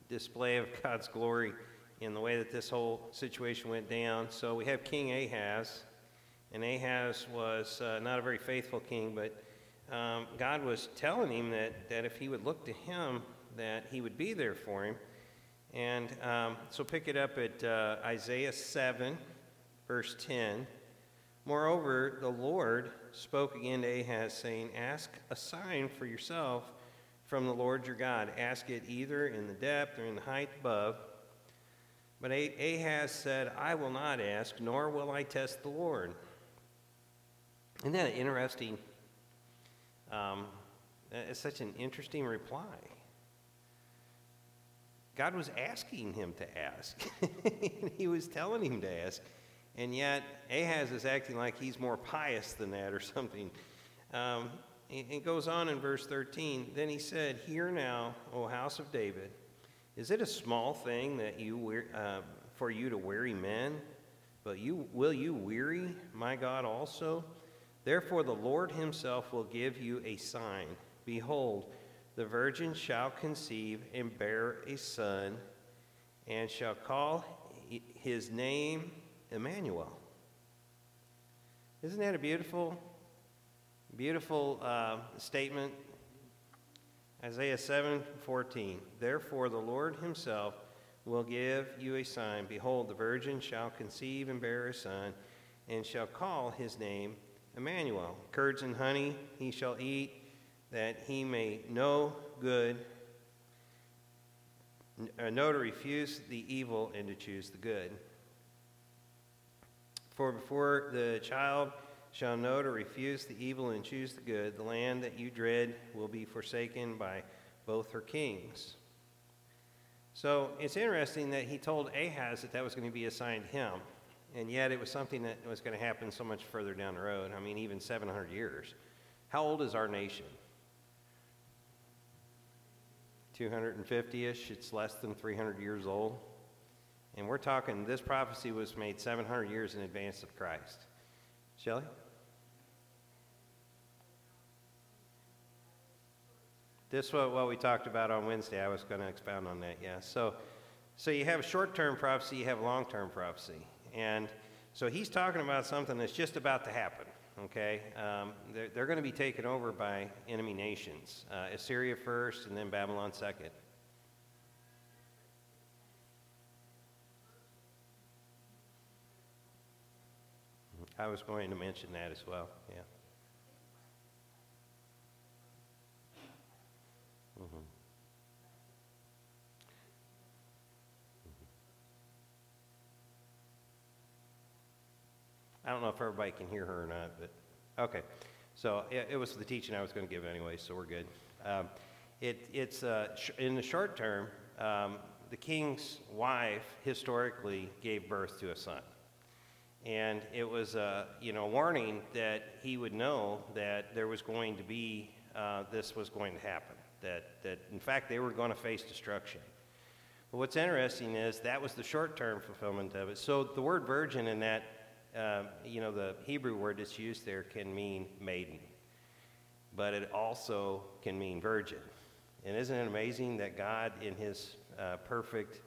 display of God's glory in the way that this whole situation went down. So we have King Ahaz, and Ahaz was not a very faithful king, but God was telling him that if he would look to him, that he would be there for him. And so pick it up at Isaiah 7, verse 10. Moreover, the Lord spoke again to Ahaz, saying, Ask a sign for yourself from the Lord your God. Ask it either in the depth or in the height above. But Ahaz said, I will not ask, nor will I test the Lord. Isn't that interesting? It's such an interesting reply. God was asking him to ask. He was telling him to ask. And yet, Ahaz is acting like he's more pious than that or something. It goes on in verse 13. Then he said, Hear now, O house of David, is it a small thing that for you to weary men? But will you weary my God also? Therefore the Lord himself will give you a sign. Behold, the virgin shall conceive and bear a son, and shall call his name Emmanuel. Isn't that a beautiful statement? Isaiah 7:14. Therefore the Lord himself will give you a sign. Behold, the virgin shall conceive and bear a son, and shall call his name Emmanuel. Curds and honey he shall eat, that he may know good, know to refuse the evil and to choose the good. For before the child shall know to refuse the evil and choose the good, the land that you dread will be forsaken by both her kings. So it's interesting that he told Ahaz that was going to be assigned him, and yet it was something that was going to happen so much further down the road. I mean, even 700 years. How old is our nation? 250-ish. It's less than 300 years old. And we're talking, this prophecy was made 700 years in advance of Christ. Shelley? This is what we talked about on Wednesday. I was going to expound on that, yeah. So you have short-term prophecy, you have long-term prophecy. And so he's talking about something that's just about to happen, okay? They're going to be taken over by enemy nations. Assyria first, and then Babylon second. I was going to mention that as well, yeah. Mm-hmm. I don't know if everybody can hear her or not, but okay. So it was the teaching I was going to give anyway, so we're good. It's in the short term, the king's wife historically gave birth to a son. And it was a warning that he would know that there was going to be, this was going to happen, that in fact they were going to face destruction. But what's interesting is that was the short-term fulfillment of it. So the word virgin in that, the Hebrew word that's used there can mean maiden, but it also can mean virgin. And isn't it amazing that God, in his perfect,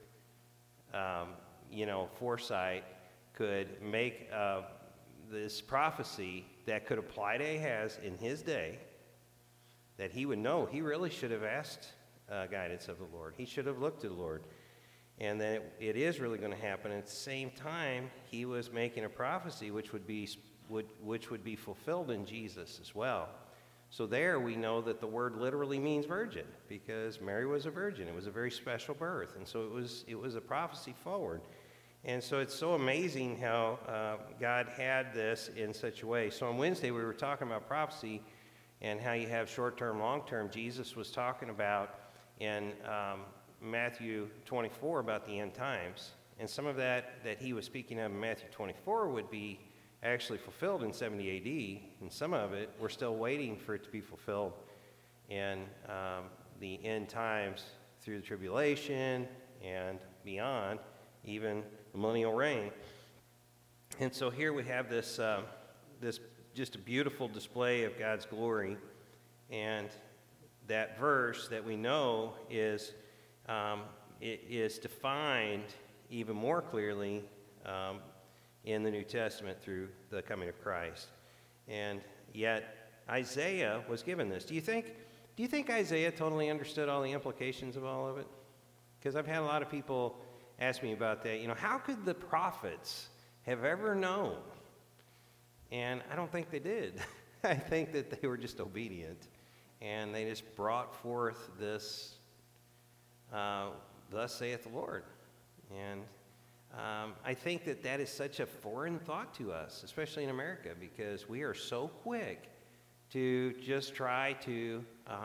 foresight, could make this prophecy that could apply to Ahaz in his day, that he would know he really should have asked guidance of the Lord. He should have looked to the Lord. And that it is really going to happen. At the same time, he was making a prophecy which would be fulfilled in Jesus as well. So there we know that the word literally means virgin, because Mary was a virgin. It was a very special birth, and so it was a prophecy forward. And so it's so amazing how God had this in such a way. So on Wednesday we were talking about prophecy and how you have short-term, long-term. Jesus was talking about in Matthew 24 about the end times. And some of that he was speaking of in Matthew 24 would be actually fulfilled in 70 A.D., and some of it we're still waiting for it to be fulfilled in the end times through the tribulation and beyond, even the millennial reign. And so here we have this just a beautiful display of God's glory, and that verse that we know is it is defined even more clearly in the New Testament through the coming of Christ. And yet Isaiah was given this. Do you think Isaiah totally understood all the implications of all of it? Because I've had a lot of people ask me about that. How could the prophets have ever known? And I don't think they did. I think that they were just obedient. And they just brought forth this, thus saith the Lord. And I think that is such a foreign thought to us, especially in America, because we are so quick to just try to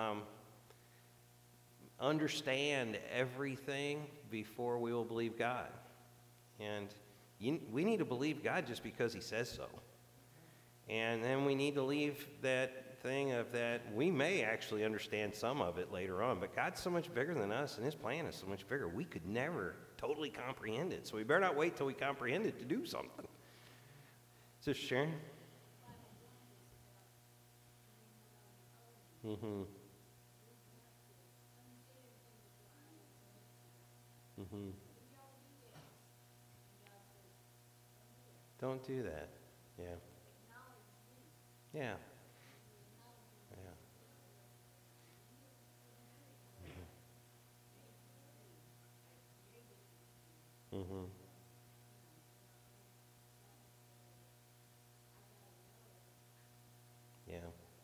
understand everything before we will believe God. And we need to believe God just because he says so. And then we need to leave that thing of that we may actually understand some of it later on, but God's so much bigger than us, and his plan is so much bigger. We could never totally comprehend it. So we better not wait till we comprehend it to do something. Sister Sharon? Mm-hmm. Mm-hmm. Don't do that. Yeah. Yeah. Yeah. Mm-hmm. Mm-hmm. Yeah.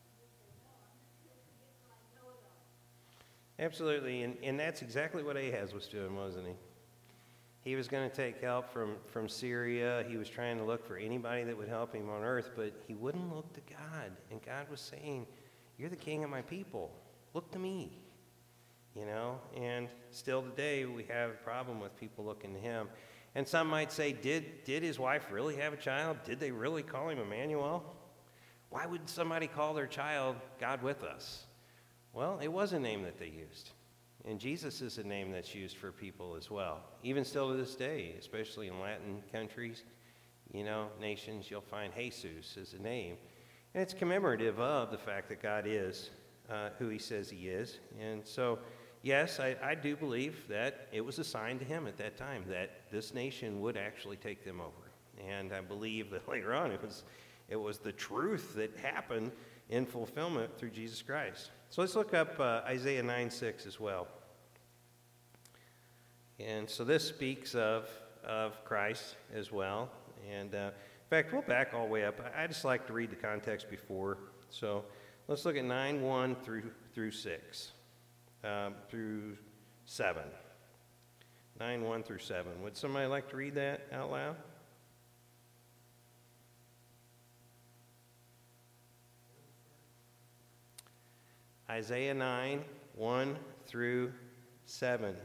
Absolutely, and that's exactly what Ahaz was doing, wasn't he? He was going to take help from Syria. He was trying to look for anybody that would help him on earth, but he wouldn't look to God. And God was saying, you're the king of my people. Look to me. And still today we have a problem with people looking to him. And some might say, did his wife really have a child? Did they really call him Emmanuel? Why would somebody call their child God with us? Well, it was a name that they used. And Jesus is a name that's used for people as well. Even still to this day, especially in Latin countries, nations, you'll find Jesus as a name. And it's commemorative of the fact that God is who he says he is. And so, yes, I do believe that it was a sign to him at that time that this nation would actually take them over. And I believe that later on it was the truth that happened in fulfillment through Jesus Christ. So let's look up Isaiah 9:6 as well. And so this speaks of Christ as well. And in fact, we'll back all the way up. I just like to read the context before. So let's look at 9:1 through 6, through 7. 9:1 through 7. Would somebody like to read that out loud? Isaiah 9:1 through 7.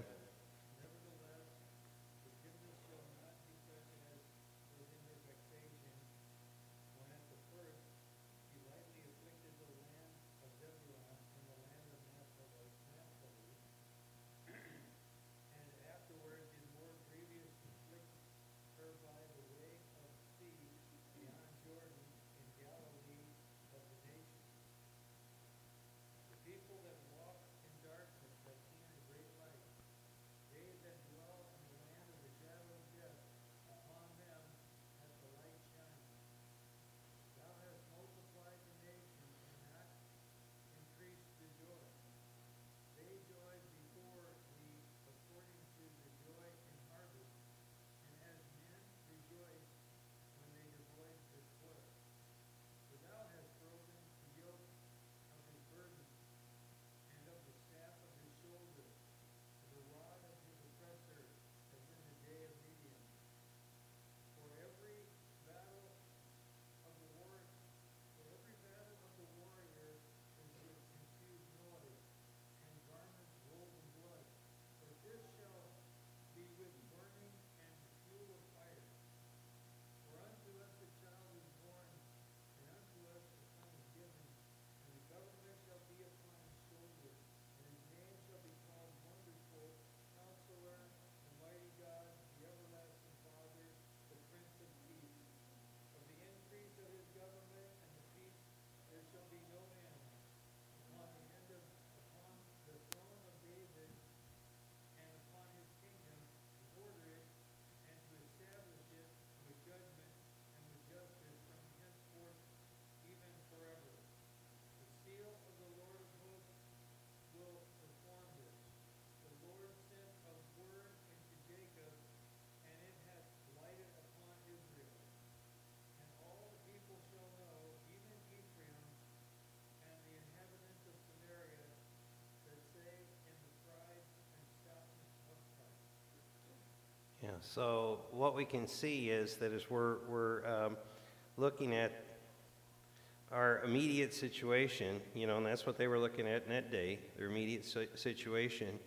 So what we can see is that as we're looking at our immediate situation, and that's what they were looking at in that day, their immediate situation,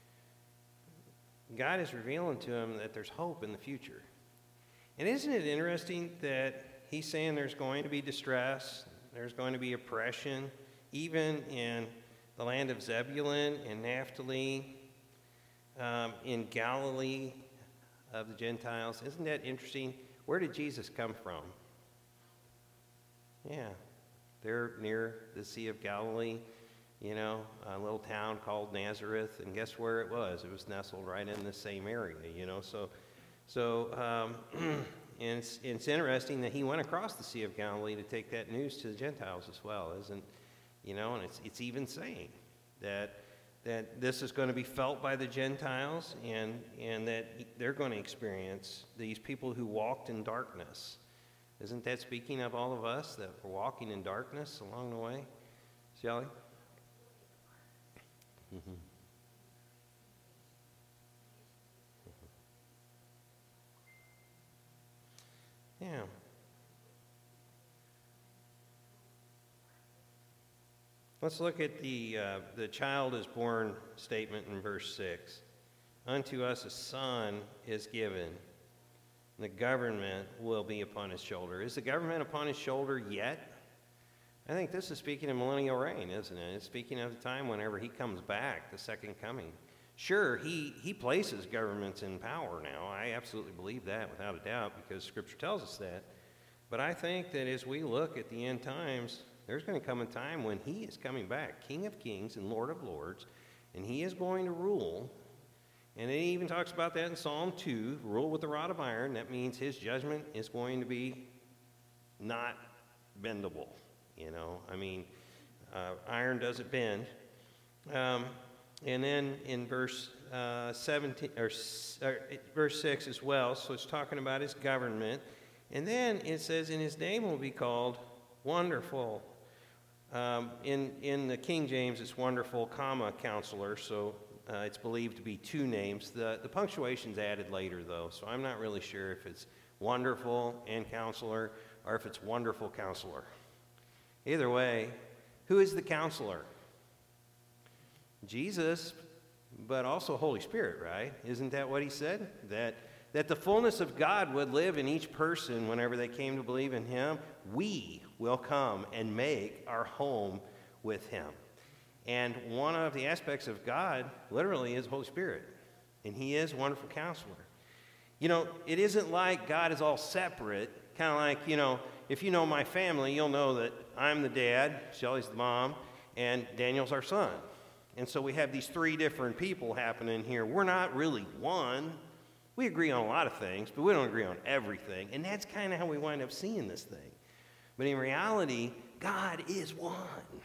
God is revealing to them that there's hope in the future. And isn't it interesting that he's saying there's going to be distress, there's going to be oppression, even in the land of Zebulun and Naphtali, in Galilee of the Gentiles. Isn't that interesting? Where did Jesus come from? Yeah, they're near the Sea of Galilee, a little town called Nazareth, and guess where it was? It was nestled right in the same area, and it's interesting that he went across the Sea of Galilee to take that news to the Gentiles as well, and it's even saying that this is going to be felt by the Gentiles, and that they're going to experience these people who walked in darkness. Isn't that speaking of all of us that we're walking in darkness along the way? Shelley? Mm-hmm. Yeah. Let's look at the child is born statement in verse 6. Unto us a son is given, and the government will be upon his shoulder. Is the government upon his shoulder yet? I think this is speaking of millennial reign, isn't it? It's speaking of the time whenever he comes back, the second coming. Sure, he places governments in power now. I absolutely believe that without a doubt because Scripture tells us that. But I think that as we look at the end times, there's going to come a time when he is coming back, King of kings and Lord of lords, and he is going to rule. And it even talks about that in Psalm 2, rule with a rod of iron. That means his judgment is going to be not bendable. Iron doesn't bend. And then in verse 17 or verse 6 as well, so it's talking about his government. And then it says, "And his name will be called Wonderful." In the King James, it's Wonderful, Counselor. So it's believed to be two names. The punctuation's added later, though, so I'm not really sure if it's Wonderful and Counselor or if it's Wonderful Counselor. Either way, who is the Counselor? Jesus, but also Holy Spirit, right? Isn't that what he said? That the fullness of God would live in each person whenever they came to believe in him. We will come and make our home with him. And one of the aspects of God literally is Holy Spirit. And he is Wonderful Counselor. It isn't like God is all separate. Kind of like, if you know my family, you'll know that I'm the dad, Shelley's the mom, and Daniel's our son. And so we have these three different people happening here. We're not really one. We agree on a lot of things, but we don't agree on everything. And that's kind of how we wind up seeing this thing. But in reality, God is one.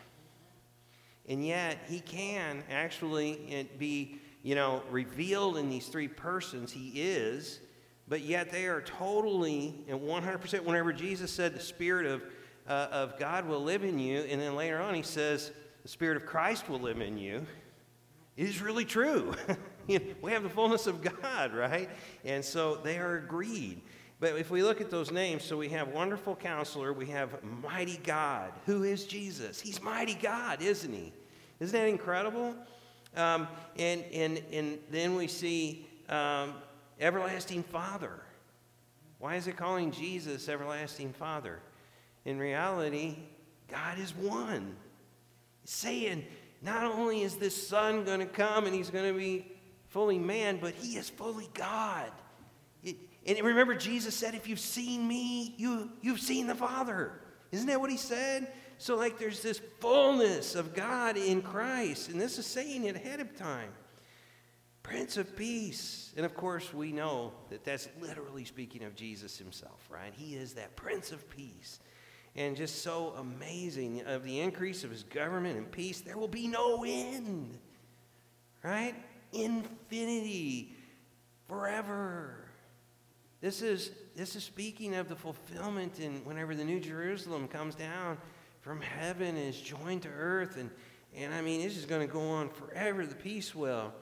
And yet, he can actually be, revealed in these three persons. He is. But yet they are totally and 100%. Whenever Jesus said the Spirit of God will live in you, and then later on he says the Spirit of Christ will live in you, it is really true. We have the fullness of God, right? And so they are agreed. But if we look at those names, so we have Wonderful Counselor, we have Mighty God. Who is Jesus? He's Mighty God, isn't he? Isn't that incredible? And then we see Everlasting Father. Why is it calling Jesus Everlasting Father? In reality, God is one. It's saying not only is this Son going to come and he's going to be fully man, but he is fully God. And remember, Jesus said, if you've seen me, you've seen the Father. Isn't that what he said? So there's this fullness of God in Christ. And this is saying it ahead of time. Prince of Peace. And of course, we know that that's literally speaking of Jesus himself, right? He is that Prince of Peace. And just so amazing of the increase of his government and peace, there will be no end, right? Infinity, forever. This is speaking of the fulfillment in whenever the New Jerusalem comes down from heaven and is joined to earth. And I mean, it's just going to go on forever, the peace will.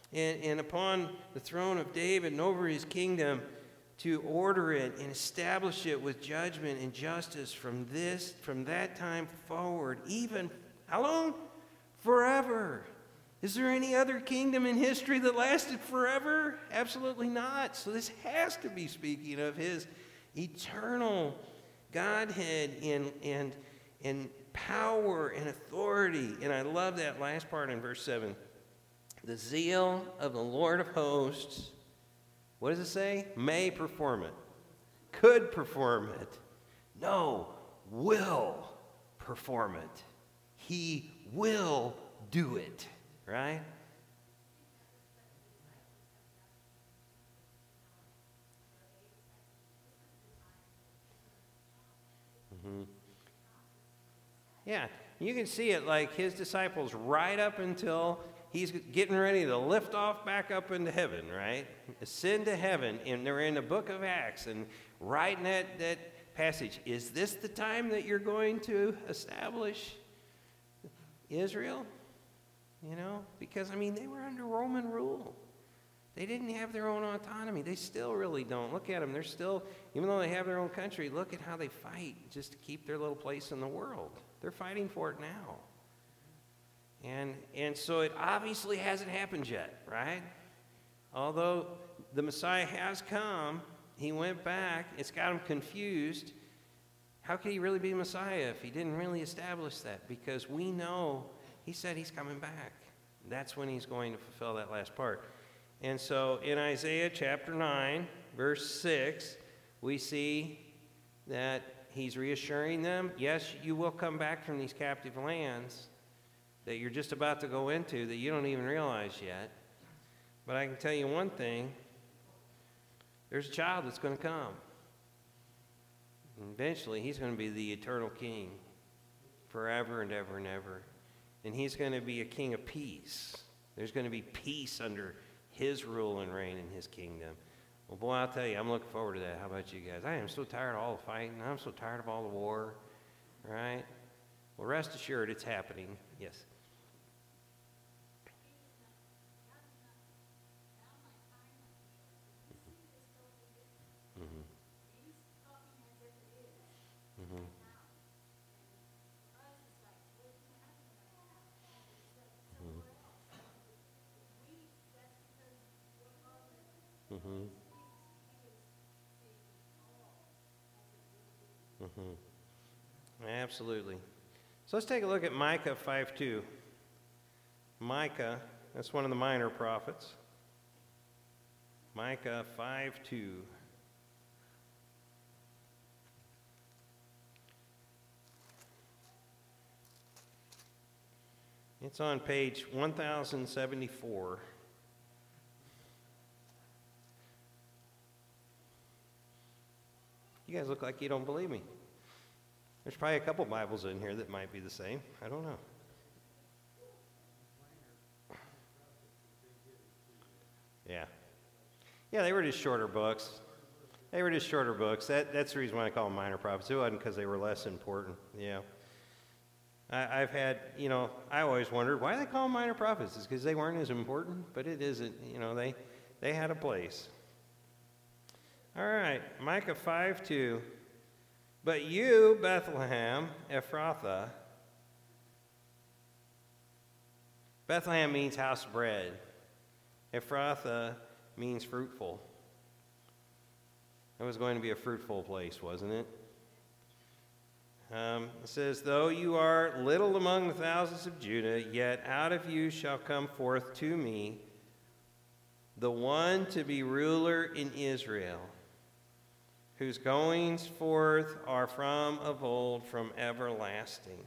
and upon the throne of David and over his kingdom, to order it and establish it with judgment and justice from that time forward, even, how long? Forever. Is there any other kingdom in history that lasted forever? Absolutely not. So this has to be speaking of his eternal Godhead and power and authority. And I love that last part in verse 7. The zeal of the Lord of hosts, what does it say? May perform it. Could perform it. No, will perform it. He will do it. Right? Mm-hmm. Yeah, you can see it like his disciples right up until he's getting ready to lift off back up into heaven, right? Ascend to heaven, and they're in the book of Acts, and right in that passage, is this the time that you're going to establish Israel? You know, because, they were under Roman rule. They didn't have their own autonomy. They still really don't. Look at them. They're still, even though they have their own country, look at how they fight just to keep their little place in the world. They're fighting for it now. And so it obviously hasn't happened yet, right? Although the Messiah has come, he went back. It's got him confused. How could he really be Messiah if he didn't really establish that? Because we know he said he's coming back. That's when he's going to fulfill that last part. And so in Isaiah chapter 9, verse 6, we see that he's reassuring them, yes, you will come back from these captive lands that you're just about to go into that you don't even realize yet. But I can tell you one thing, there's a child that's going to come. And eventually, he's going to be the eternal king forever and ever and ever. And he's going to be a king of peace. There's going to be peace under his rule and reign in his kingdom. Well, boy, I'll tell you, I'm looking forward to that. How about you guys? I am so tired of all the fighting. I'm so tired of all the war. Right? Well, rest assured, it's happening. Yes. Absolutely. So let's take a look at Micah 5:2. Micah, that's one of the minor prophets. Micah 5:2. It's on page 1074. You guys look like you don't believe me. There's probably a couple Bibles in here that might be the same. I don't know. Yeah. Yeah, they were just shorter books. That's the reason why I call them minor prophets. It wasn't because they were less important. Yeah. I've had, I always wondered why they call them minor prophets. It's because they weren't as important, but it isn't. They had a place. All right, Micah 5:2. But you, Bethlehem, Ephrathah. Bethlehem means house of bread. Ephrathah means fruitful. It was going to be a fruitful place, wasn't it? It says, though you are little among the thousands of Judah, yet out of you shall come forth to me the one to be ruler in Israel, whose goings forth are from of old, from everlasting.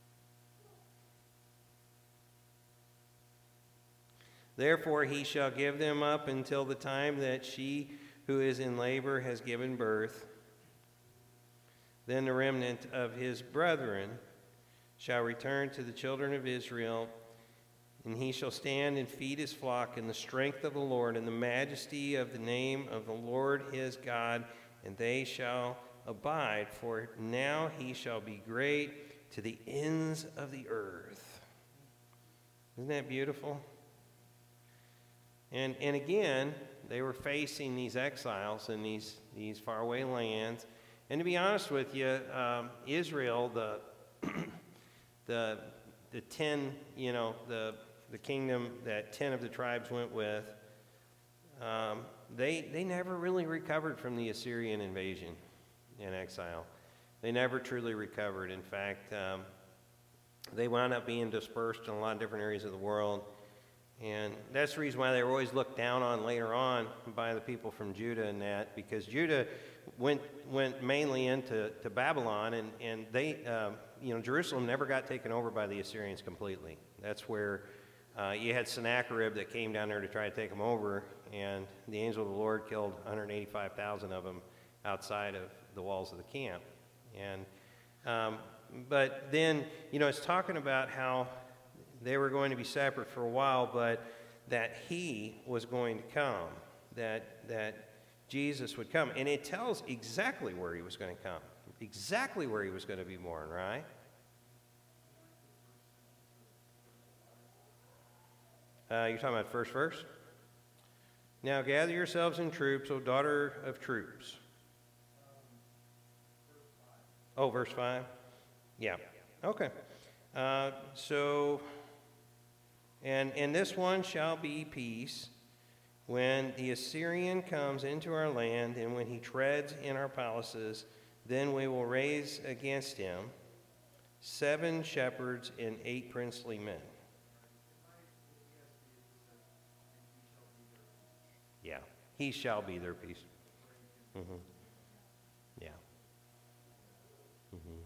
Therefore he shall give them up until the time that she who is in labor has given birth. Then the remnant of his brethren shall return to the children of Israel, and he shall stand and feed his flock in the strength of the Lord, in the majesty of the name of the Lord his God, and they shall abide, for now he shall be great to the ends of the earth. Isn't that beautiful? And again, they were facing these exiles in these faraway lands. And to be honest with you, Israel, the 10, the kingdom that 10 of the tribes went with, they never really recovered from the Assyrian invasion and exile. They never truly recovered. In fact, they wound up being dispersed in a lot of different areas of the world. And that's the reason why they were always looked down on later on by the people from Judah and that, because Judah went mainly into Babylon, and they, Jerusalem never got taken over by the Assyrians completely. That's where you had Sennacherib that came down there to try to take them over, and the angel of the Lord killed 185,000 of them outside of the walls of the camp. And but then, it's talking about how they were going to be separate for a while, but that he was going to come, that Jesus would come. And it tells exactly where he was going to come, exactly where he was going to be born, right? You're talking about first verse? Now gather yourselves in troops, O daughter of troops. Oh, verse 5? Yeah. Okay. And this one shall be peace when the Assyrian comes into our land, and when he treads in our palaces, then we will raise against him 7 shepherds and 8 princely men. Yeah, he shall be their peace. Mm-hmm. Yeah. Mm-hmm.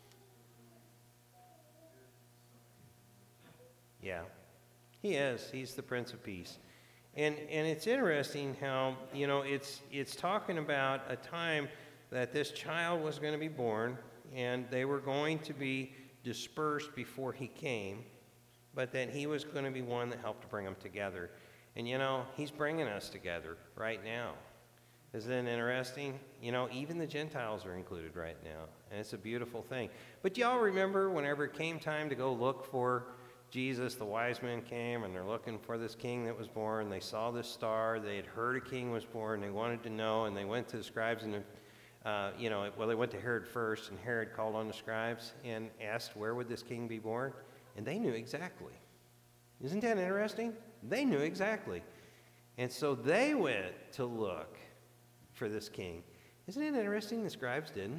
Yeah. He is. He's the Prince of Peace. And it's interesting how, it's talking about a time that this child was going to be born, and they were going to be dispersed before he came, but that he was going to be one that helped to bring them together. And, he's bringing us together right now. Isn't it interesting? Even the Gentiles are included right now, and it's a beautiful thing. But y'all remember whenever it came time to go look for Jesus, the wise men came, and they're looking for this king that was born. They saw this star. They had heard a king was born. They wanted to know, and they went to the scribes, and they went to Herod first, and Herod called on the scribes and asked where would this king be born, and they knew exactly. Isn't that interesting? They knew exactly. And so they went to look for this king. Isn't it interesting the scribes didn't?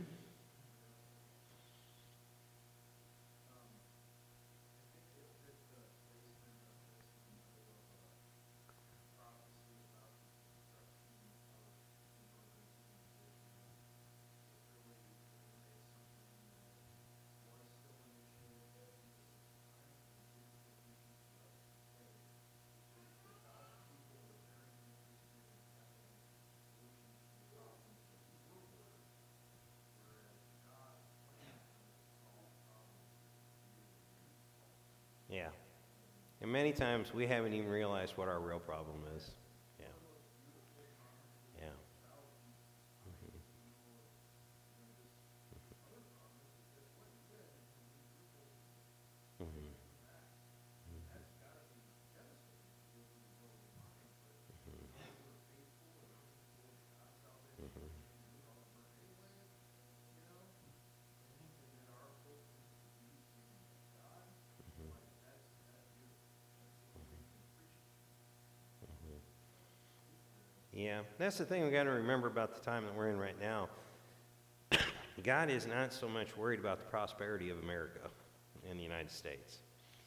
Yeah. And many times we haven't even realized what our real problem is. Yeah. Yeah. Mm-hmm. Mm-hmm. Mm-hmm. Mm-hmm. Yeah, that's the thing we got to remember about the time that we're in right now. God is not so much worried about the prosperity of America and the United States.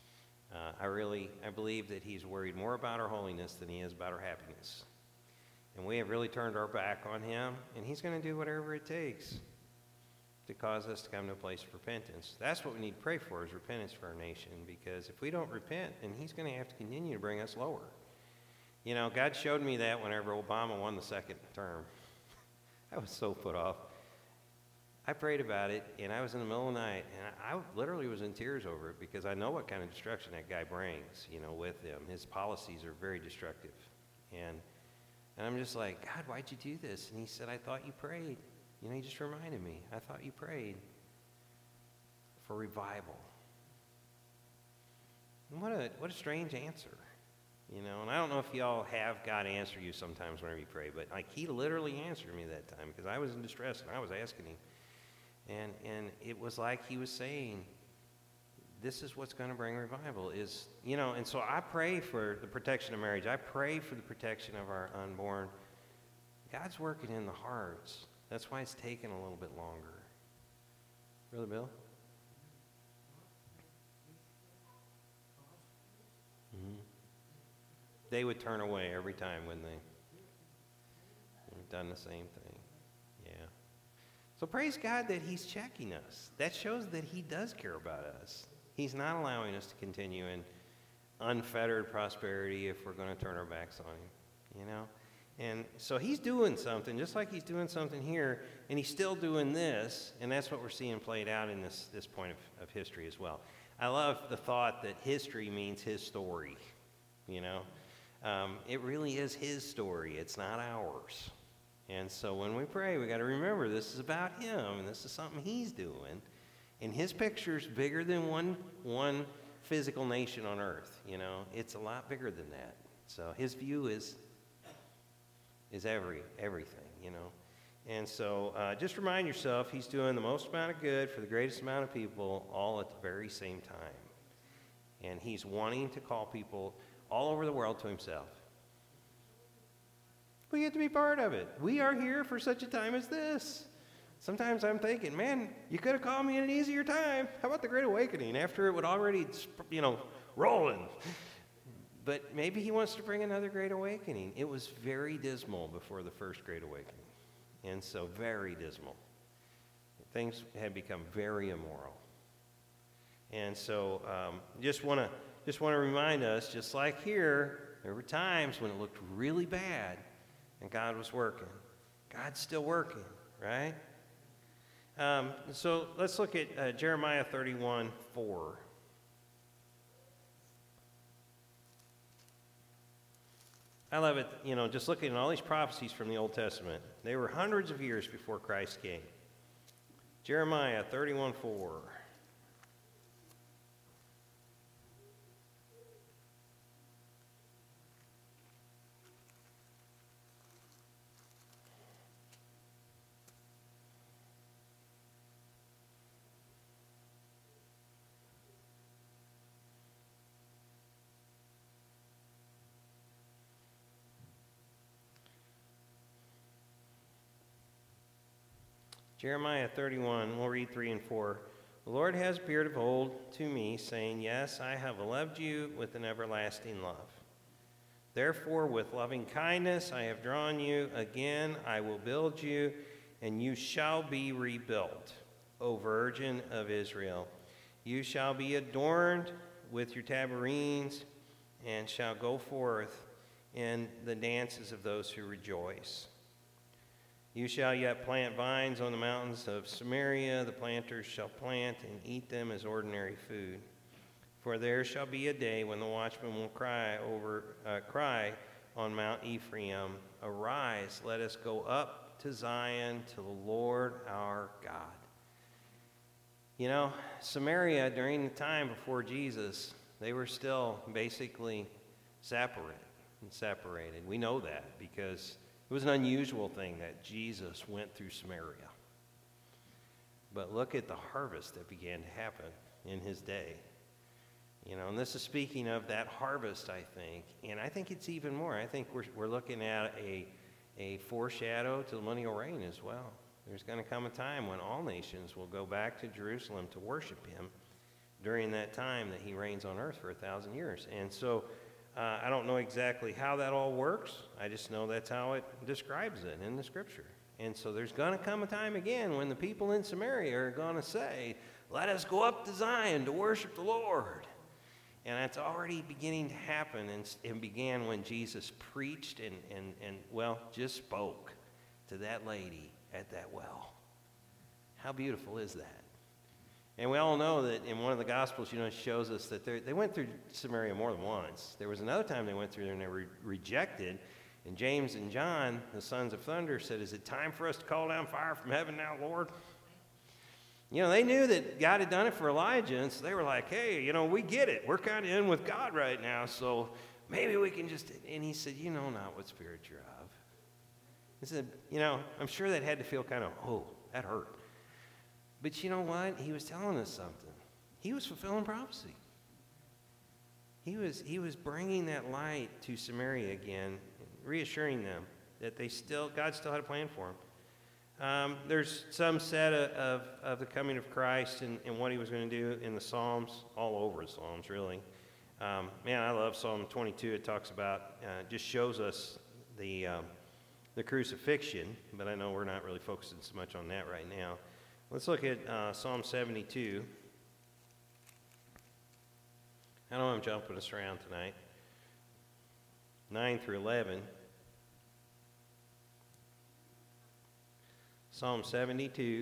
I believe that he's worried more about our holiness than he is about our happiness. And we have really turned our back on him, and he's going to do whatever it takes to cause us to come to a place of repentance. That's what we need to pray for, is repentance for our nation, because if we don't repent, then he's going to have to continue to bring us lower. God showed me that whenever Obama won the second term. I was so put off. I prayed about it, and I was in the middle of the night, and I literally was in tears over it, because I know what kind of destruction that guy brings, with him. His policies are very destructive. And I'm just like, God, why'd you do this? And he said, I thought you prayed. He just reminded me, I thought you prayed for revival. And what a strange answer. You know, and I don't know if y'all have God answer you sometimes whenever you pray, but like he literally answered me that time because I was in distress and I was asking him. And it was like he was saying, this is what's going to bring revival is, you know, and so I pray for the protection of marriage. I pray for the protection of our unborn. God's working in the hearts. That's why it's taken a little bit longer. Brother Bill? Mm-hmm. They would turn away every time, wouldn't they? They've done the same thing. Yeah. So praise God that he's checking us. That shows that he does care about us. He's not allowing us to continue in unfettered prosperity if we're going to turn our backs on him, you know? And so he's doing something, just like he's doing something here, and he's still doing this, and that's what we're seeing played out in this point of history as well. I love the thought that history means his story, you know? It really is his story. It's not ours. And so when we pray, we got to remember this is about him, and this is something he's doing. And his picture's bigger than one physical nation on earth, you know? It's a lot bigger than that. So his view is everything, you know? And so just remind yourself he's doing the most amount of good for the greatest amount of people all at the very same time. And he's wanting to call people all over the world to himself. We get to be part of it. We are here for such a time as this. Sometimes I'm thinking, man, you could have called me in an easier time. How about the Great Awakening after it would already, you know, rolling? But maybe he wants to bring another Great Awakening. It was very dismal before the first Great Awakening. And so very dismal. Things had become very immoral. And so just want to remind us, just like here, there were times when it looked really bad and God was working. God's still working, right? So let's look at Jeremiah 31:4. I love it, you know, just looking at all these prophecies from the Old Testament. They were hundreds of years before Christ came. Jeremiah 31:4. Jeremiah 31, we'll read 3 and 4. The Lord has appeared of old to me, saying, yes, I have loved you with an everlasting love. Therefore, with loving kindness I have drawn you. Again, I will build you, and you shall be rebuilt, O Virgin of Israel. You shall be adorned with your tabrines, and shall go forth in the dances of those who rejoice. You shall yet plant vines on the mountains of Samaria. The planters shall plant and eat them as ordinary food. For there shall be a day when the watchman will cry on Mount Ephraim, arise, let us go up to Zion, to the Lord our God. You know, Samaria, during the time before Jesus, they were still basically separated. We know that because it was an unusual thing that Jesus went through Samaria. But look at the harvest that began to happen in his day. You know, and this is speaking of that harvest, I think. And I think it's even more. I think we're looking at a foreshadow to the millennial reign as well. There's going to come a time when all nations will go back to Jerusalem to worship him during that time that he reigns on earth for 1,000 years. And so I don't know exactly how that all works. I just know that's how it describes it in the scripture. And so there's going to come a time again when the people in Samaria are going to say, let us go up to Zion to worship the Lord. And that's already beginning to happen, and it began when Jesus preached and just spoke to that lady at that well. How beautiful is that? And we all know that in one of the Gospels, it shows us that they went through Samaria more than once. There was another time they went through there and they were rejected. And James and John, the sons of thunder, said, is it time for us to call down fire from heaven now, Lord? They knew that God had done it for Elijah, and so they were like, hey, we get it. We're kind of in with God right now, so maybe we can just, and he said, you know not what spirit you're of. He said, I'm sure that had to feel kind of, oh, that hurt. But you know what? He was telling us something. He was fulfilling prophecy. He was bringing that light to Samaria again, reassuring them that God still had a plan for them. There's some said of the coming of Christ and what he was going to do in the Psalms, all over the Psalms, really. Man, I love Psalm 22. It talks about, just shows us the crucifixion, but I know we're not really focusing so much on that right now. Let's look at Psalm 72. I know I'm jumping us around tonight. 9 through 11. Psalm 72.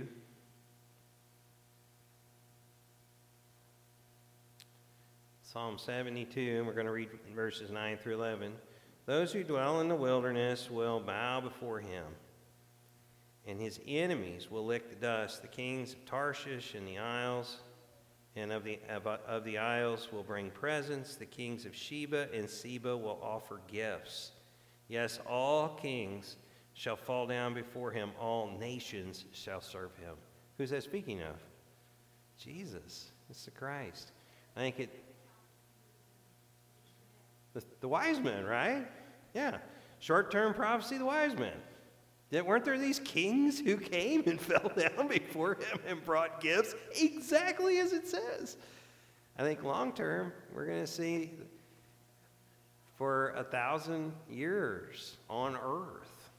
Psalm 72, and we're going to read verses 9 through 11. Those who dwell in the wilderness will bow before him, and his enemies will lick the dust. The kings of Tarshish and the isles, and of the isles will bring presents. The kings of Sheba and Seba will offer gifts. Yes, all kings shall fall down before him. All nations shall serve him. Who's that speaking of? Jesus. It's the Christ. I think the wise men, right? Yeah. Short-term prophecy, the wise men. Weren't there these kings who came and fell down before him and brought gifts exactly as it says? I think long-term, we're going to see for 1,000 years on earth,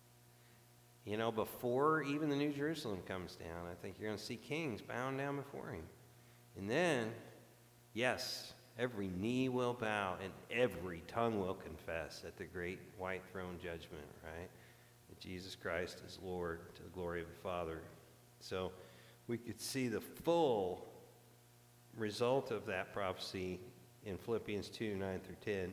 before even the New Jerusalem comes down, I think you're going to see kings bowing down before him. And then, yes, every knee will bow and every tongue will confess at the great white throne judgment, right? That Jesus Christ is Lord to the glory of the Father. So we could see the full result of that prophecy in Philippians 2, 9 through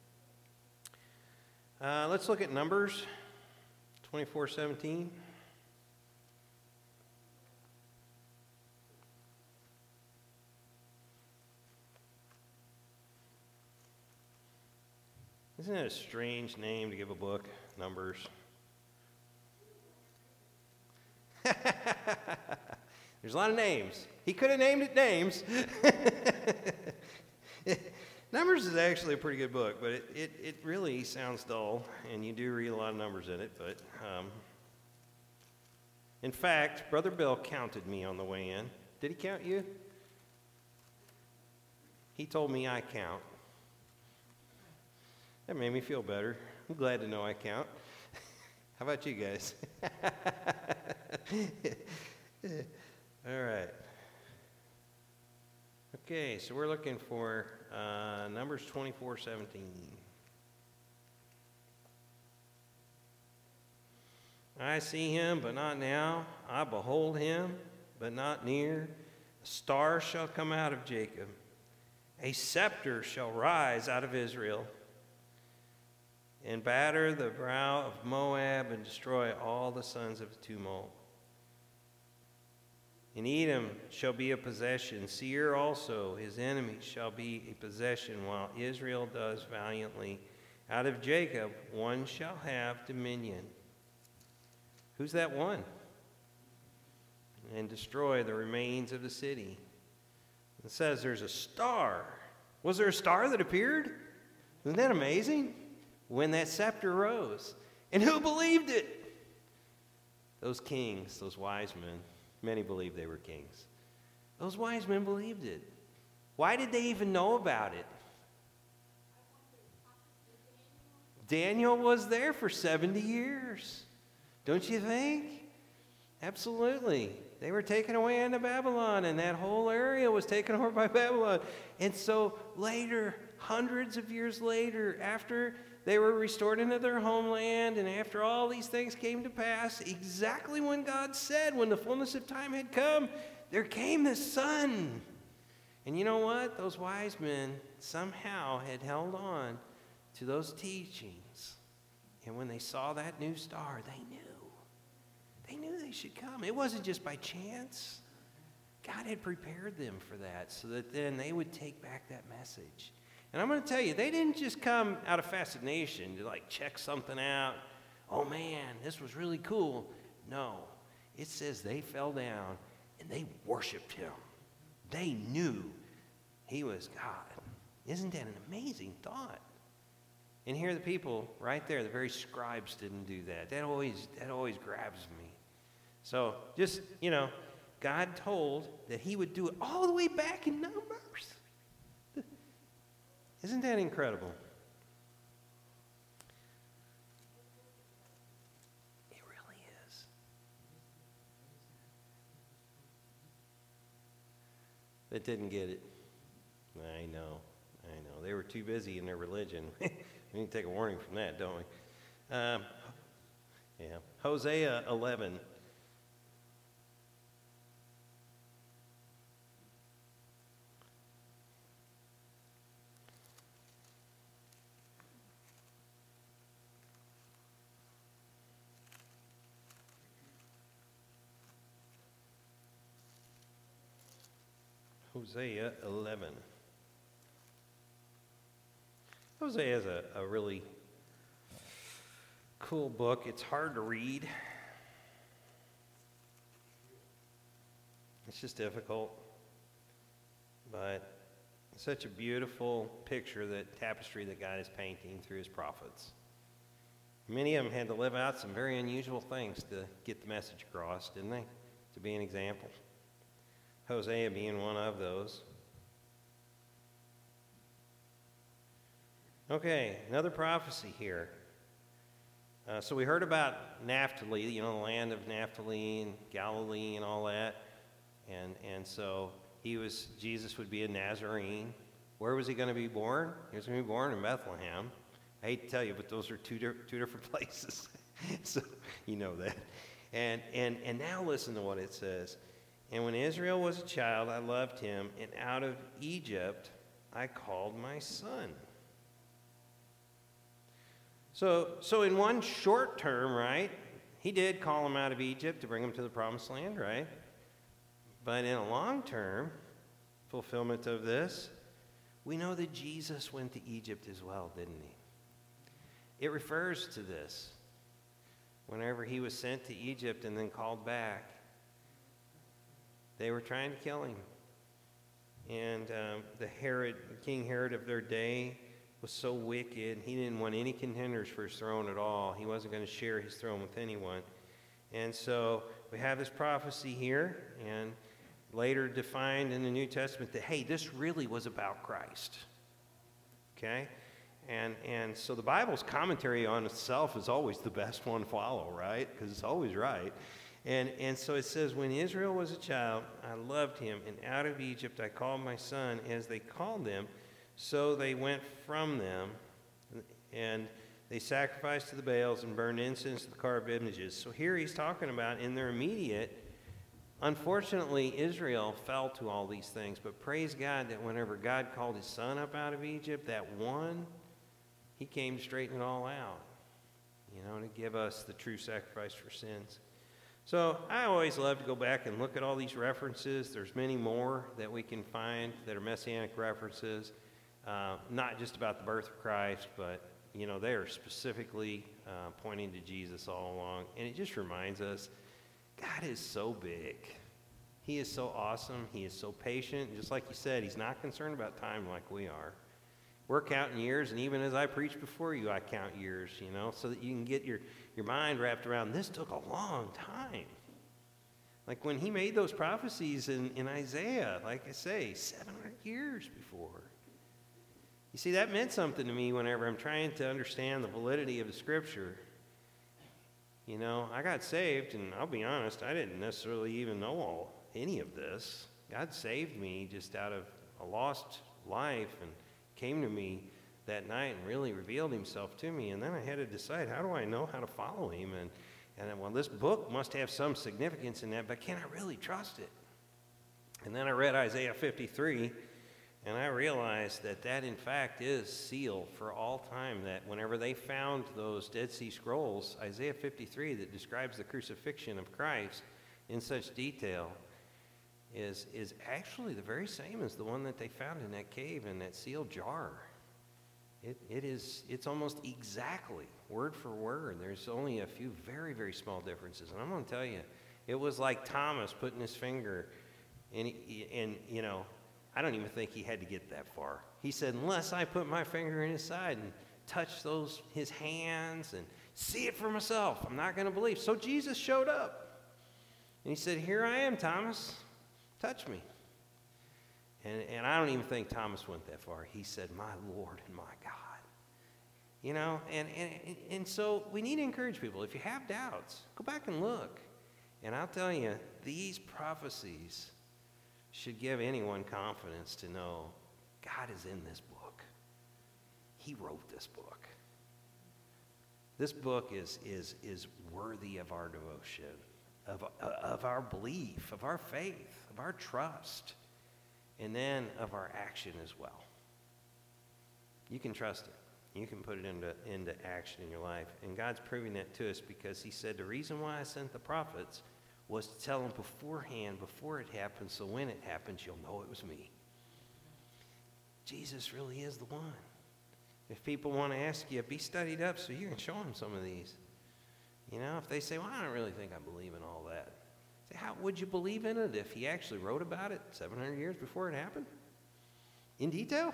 10. Let's look at Numbers 24:17. Isn't that a strange name to give a book, Numbers? There's a lot of names. He could have named it names. Numbers is actually a pretty good book, but it really sounds dull, and you do read a lot of numbers in it. But in fact, Brother Bill counted me on the way in. Did he count you? He told me I count. That made me feel better. I'm glad to know I count. How about you guys? All right. Okay, so we're looking for Numbers 24:17. I see him, but not now. I behold him, but not near. A star shall come out of Jacob. A scepter shall rise out of Israel, and batter the brow of Moab, and destroy all the sons of tumult. And Edom shall be a possession. Seir also, his enemy, shall be a possession, while Israel does valiantly. Out of Jacob one shall have dominion. Who's that one? And destroy the remains of the city. It says there's a star. Was there a star that appeared? Isn't that amazing? When that scepter rose. And who believed it? Those kings, those wise men. Many believed they were kings. Those wise men believed it. Why did they even know about it? Daniel was there for 70 years. Don't you think? Absolutely. They were taken away into Babylon, and that whole area was taken over by Babylon. And so later, hundreds of years later, after they were restored into their homeland, and after all these things came to pass, exactly when God said, when the fullness of time had come, there came the Son. And you know what? Those wise men somehow had held on to those teachings. And when they saw that new star, they knew. They knew they should come. It wasn't just by chance. God had prepared them for that so that then they would take back that message. And I'm going to tell you, they didn't just come out of fascination to like check something out. Oh man, this was really cool. No, it says they fell down and they worshiped him. They knew he was God. Isn't that an amazing thought? And here are the people right there, the very scribes didn't do that. That always grabs me. So just, God told that he would do it all the way back in Numbers. Isn't that incredible? It really is. That didn't get it. I know. They were too busy in their religion. We need to take a warning from that, don't we? Hosea 11. Hosea 11. Hosea is a really cool book. It's hard to read. It's just difficult. But it's such a beautiful picture, that tapestry that God is painting through his prophets. Many of them had to live out some very unusual things to get the message across, didn't they? To be an example. Hosea being one of those. Okay, another prophecy here. So we heard about Naphtali, the land of Naphtali and Galilee and all that. And so Jesus would be a Nazarene. Where was he going to be born? He was going to be born in Bethlehem. I hate to tell you, but those are two different places. So you know that. And now listen to what it says. And when Israel was a child, I loved him, and out of Egypt I called my son. So in one short term, right, he did call him out of Egypt to bring him to the promised land, right? But in a long term fulfillment of this, we know that Jesus went to Egypt as well, didn't he? It refers to this. Whenever he was sent to Egypt and then called back, they were trying to kill him. And King Herod of their day was so wicked, he didn't want any contenders for his throne at all. He wasn't going to share his throne with anyone. And so we have this prophecy here, and later defined in the New Testament that, hey, this really was about Christ. Okay? And so the Bible's commentary on itself is always the best one to follow, right? Because it's always right. And so it says, when Israel was a child, I loved him, and out of Egypt I called my son. As they called them, so they went from them, and they sacrificed to the Baals and burned incense to the carved images. So here he's talking about in their immediate, unfortunately, Israel fell to all these things. But praise God that whenever God called his son up out of Egypt, that one, he came to straighten it all out, to give us the true sacrifice for sins. So I always love to go back and look at all these references. There's many more that we can find that are messianic references, not just about the birth of Christ, but, they are specifically pointing to Jesus all along. And it just reminds us, God is so big. He is so awesome. He is so patient. Just like you said, he's not concerned about time like we are. We're counting years, and even as I preach before you, I count years, so that you can get your mind wrapped around, this took a long time. Like when he made those prophecies in Isaiah, like I say, 700 years before. You see, that meant something to me whenever I'm trying to understand the validity of the Scripture. I got saved, and I'll be honest, I didn't necessarily even know any of this. God saved me just out of a lost life and came to me that night and really revealed himself to me. And then I had to decide, how do I know how to follow him? And well, this book must have some significance in that, but can I really trust it? And then I read Isaiah 53, and I realized that in fact is sealed for all time, that whenever they found those Dead Sea Scrolls, Isaiah 53 that describes the crucifixion of Christ in such detail is actually the very same as the one that they found in that cave in that sealed jar. It's almost exactly word for word. There's only a few very, very small differences. And I'm going to tell you, it was like Thomas putting his finger in, I don't even think he had to get that far. He said, unless I put my finger in his side and touch his hands and see it for myself, I'm not going to believe. So Jesus showed up. And he said, here I am, Thomas. Touch me. And I don't even think Thomas went that far. He said, my Lord and my God. And so we need to encourage people. If you have doubts, go back and look. And I'll tell you, these prophecies should give anyone confidence to know God is in this book. He wrote this book. This book is worthy of our devotion, of our belief, of our faith, of our trust, and then of our action as well. You can trust it. You can put it into action in your life. And God's proving that to us because he said the reason why I sent the prophets was to tell them beforehand, before it happens, so when it happens, you'll know it was me. Jesus really is the one. If people want to ask you, be studied up so you can show them some of these. If they say, well, I don't really think I believe in all that. Say, how would you believe in it if he actually wrote about it 700 years before it happened? In detail?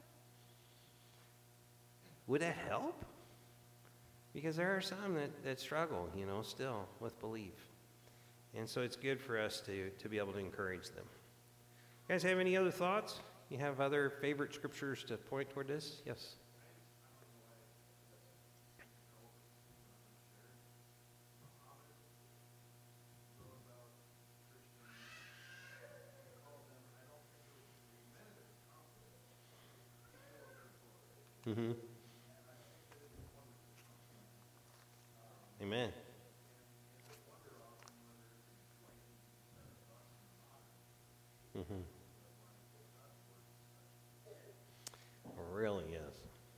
Would that help? Because there are some that struggle, still with belief. And so it's good for us to be able to encourage them. You guys have any other thoughts? You have other favorite scriptures to point toward this? Yes? Mm-hmm. Amen. Mm-hmm. It really is.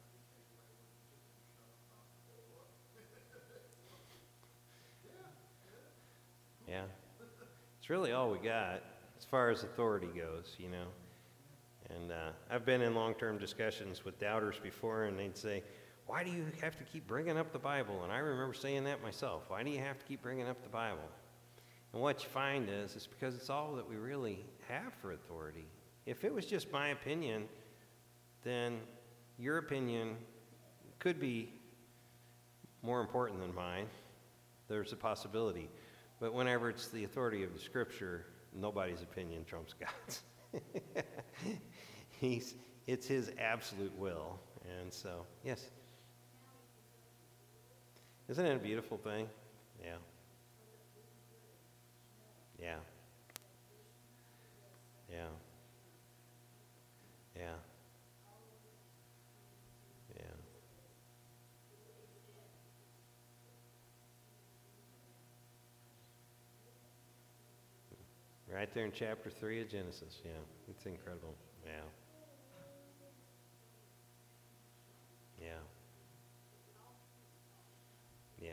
Yeah. It's really all we got as far as authority goes, And I've been in long-term discussions with doubters before, and they'd say, why do you have to keep bringing up the Bible? And I remember saying that myself. Why do you have to keep bringing up the Bible? And what you find is it's because it's all that we really have for authority. If it was just my opinion, then your opinion could be more important than mine. There's a possibility. But whenever it's the authority of the Scripture, nobody's opinion trumps God's. It's his absolute will. And so, yes. Isn't it a beautiful thing? Yeah. Yeah. Yeah. Yeah. Yeah. Right there in chapter 3 of Genesis. Yeah. It's incredible. Yeah. Yeah. Yeah.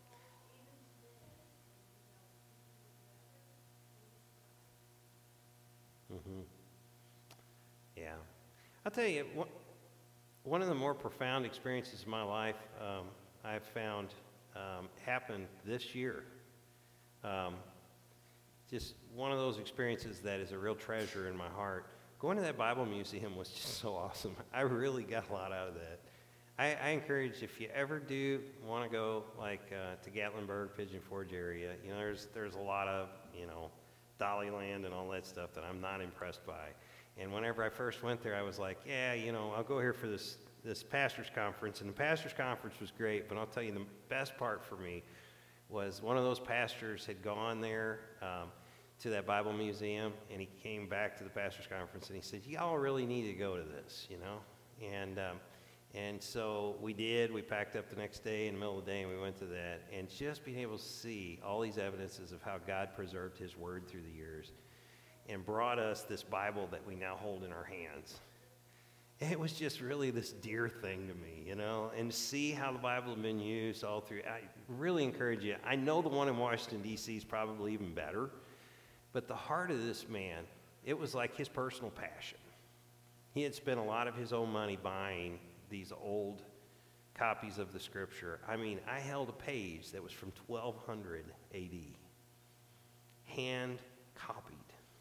Mm-hmm. Yeah. I'll tell you, one of the more profound experiences of my life I've found happened this year. Just one of those experiences that is a real treasure in my heart. Going to that Bible museum was just so awesome. I really got a lot out of that. I encourage, if you ever do want to go to Gatlinburg, Pigeon Forge area, there's a lot of, Dolly Land and all that stuff that I'm not impressed by. And whenever I first went there, I was like, yeah, I'll go here for this pastor's conference. And the pastor's conference was great, but I'll tell you the best part for me was one of those pastors had gone there to that Bible museum, and he came back to the pastor's conference, and he said, y'all really need to go to this, And so we did. We packed up the next day in the middle of the day, and we went to that. And just being able to see all these evidences of how God preserved his word through the years and brought us this Bible that we now hold in our hands. It was just really this dear thing to me, and see how the Bible has been used all through. I really encourage you. I know the one in Washington, D.C. is probably even better, but the heart of this man, it was like his personal passion. He had spent a lot of his own money buying these old copies of the Scripture. I mean, I held a page that was from 1200 A.D., hand copied.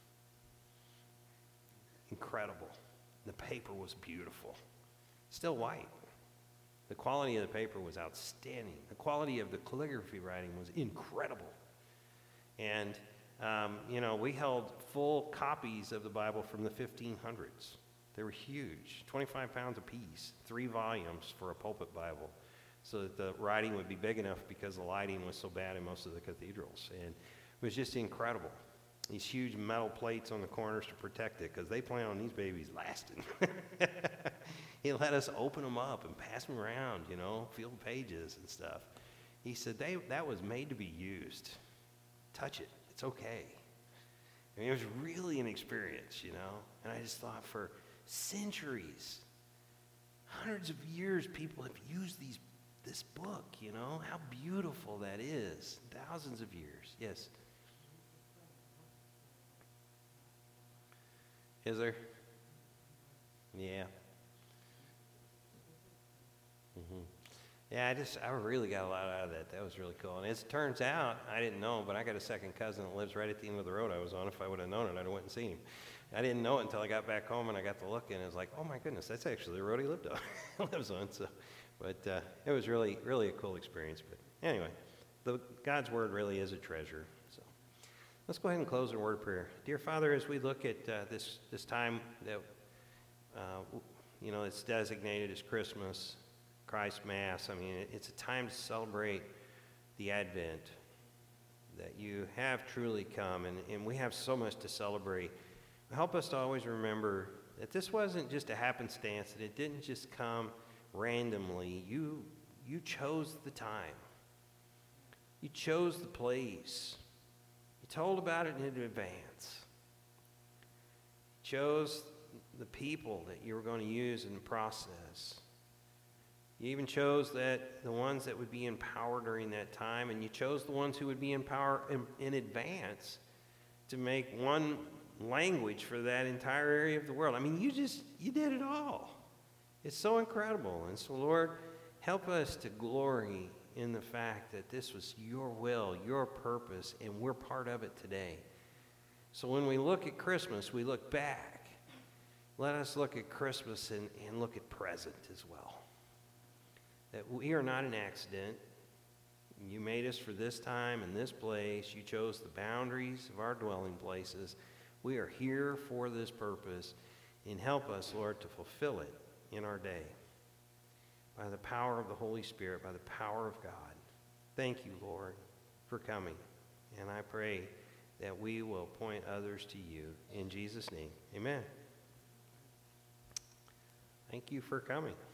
Incredible. The paper was beautiful. Still white. The quality of the paper was outstanding. The quality of the calligraphy writing was incredible. And, we held full copies of the Bible from the 1500s. They were huge, 25 pounds apiece, 3 volumes for a pulpit Bible, so that the writing would be big enough because the lighting was so bad in most of the cathedrals. And it was just incredible. These huge metal plates on the corners to protect it, because they plan on these babies lasting. He let us open them up and pass them around, feel the pages and stuff. He said that was made to be used. Touch it. It's okay. I mean, it was really an experience, And I just thought, for centuries, hundreds of years, people have used this book, How beautiful that is. Thousands of years. Yes? Is there? Yeah. Yeah, I really got a lot out of that. That was really cool. And as it turns out, I didn't know, but I got a second cousin that lives right at the end of the road I was on. If I would have known it, I'd have went and seen him. I didn't know it until I got back home and I got to look, and it was like, oh my goodness, that's actually the road he lived on. Lives on. So, but it was really, really a cool experience. But anyway, God's Word really is a treasure. So let's go ahead and close in a word of prayer. Dear Father, as we look at this time that it's designated as Christmas, Christ Mass. I mean, it's a time to celebrate the Advent, that you have truly come, and we have so much to celebrate. Help us to always remember that this wasn't just a happenstance, that it didn't just come randomly. You chose the time. You chose the place. You told about it in advance. You chose the people that you were going to use in the process. You even chose that the ones that would be in power during that time, and you chose the ones who would be in power in advance to make one language for that entire area of the world. I mean, you did it all. It's so incredible. And so, Lord, help us to glory in the fact that this was your will, your purpose, and we're part of it today. So when we look at Christmas, we look back. Let us look at Christmas and look at present as well. That we are not an accident. You made us for this time and this place. You chose the boundaries of our dwelling places. We are here for this purpose. And help us, Lord, to fulfill it in our day. By the power of the Holy Spirit, by the power of God. Thank you, Lord, for coming. And I pray that we will point others to you. In Jesus' name, amen. Thank you for coming.